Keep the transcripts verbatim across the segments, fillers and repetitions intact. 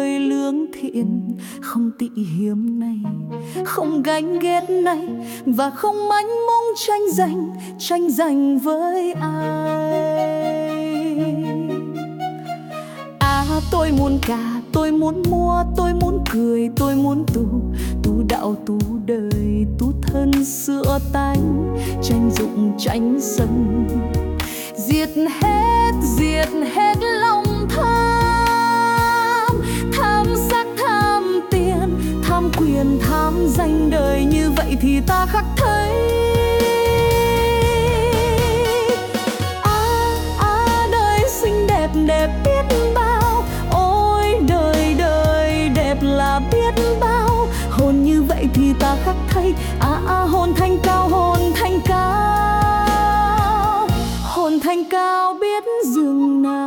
đời lương thiện, không tị hiểm này, không ganh ghét này, và không manh mông tranh giành, tranh giành với ai. À tôi muốn cả, tôi muốn mua, tôi muốn cười, tôi muốn tu, tu đạo tu đời, tu thân sửa tánh, tranh dụng tranh sân, diệt hết, diệt hết lòng tham, tham sắc tham tiền, tham quyền tham danh đời, như vậy thì ta khắc thấy. À, à đời xinh đẹp đẹp biết bao, ôi đời đời đẹp là biết bao, hồn như vậy thì ta khắc thấy. À, à hồn thanh cao, hồn thanh cao, hồn thanh cao biết dường nào.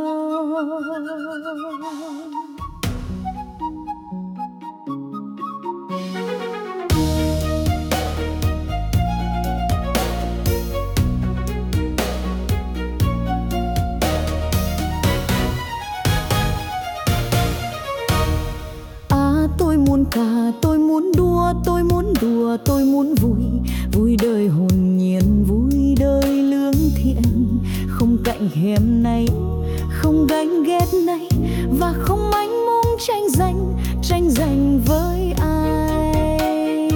Tôi muốn cả, tôi muốn đua, tôi muốn đùa, tôi muốn vui, vui đời hồn nhiên, vui đời lương thiện, không cạnh hẻm này, không ganh ghét này, và không manh mông tranh giành, tranh giành với ai.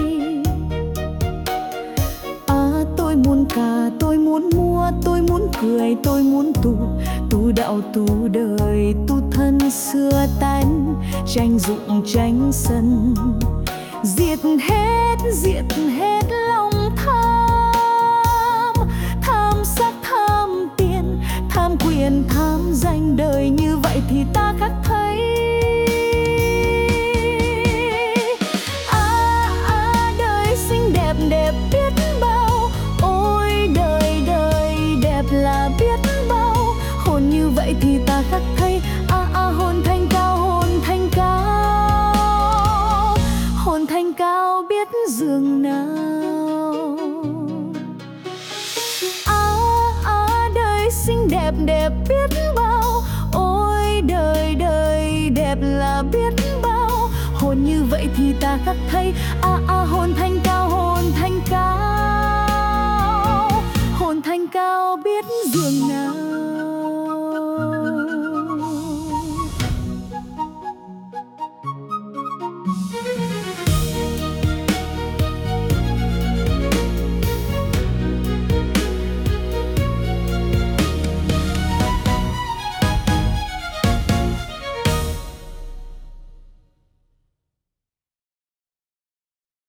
À tôi muốn cả, tôi muốn mua, tôi muốn cười, tôi muốn tu, tu đạo tu đời, tu thân xưa tánh, tranh dụng tranh sân, diệt hết, diệt hết lòng tham, tham sắc tham tiền, tham quyền tham danh đời, như vậy thì ta khắc thấy. À, à đời xinh đẹp đẹp biết bao, ôi đời đời đẹp là biết bao, hồn như vậy thì ta khắc thấy. À, à hồn thanh cao, hồn thanh cao, hồn thanh cao biết dường nào. À, à đời xinh đẹp đẹp biết bao, ôi đời đời đẹp là biết bao, hồn như vậy thì ta khắc thấy. À, à hồn thanh cao, hồn thanh cao,